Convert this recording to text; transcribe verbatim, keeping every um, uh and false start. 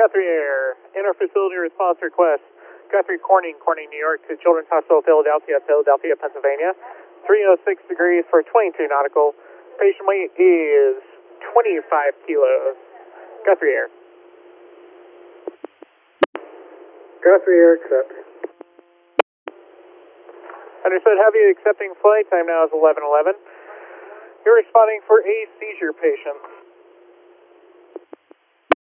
Guthrie Air, inter-facility response request. Guthrie Corning, Corning, New York to Children's Hospital, Philadelphia, Philadelphia, Pennsylvania. three oh six degrees for twenty-two nautical. Patient weight is twenty-five kilos. Guthrie Air. Guthrie Air, accept. Understood, heavy accepting flight. Time now is eleven eleven. You're responding for a seizure patient.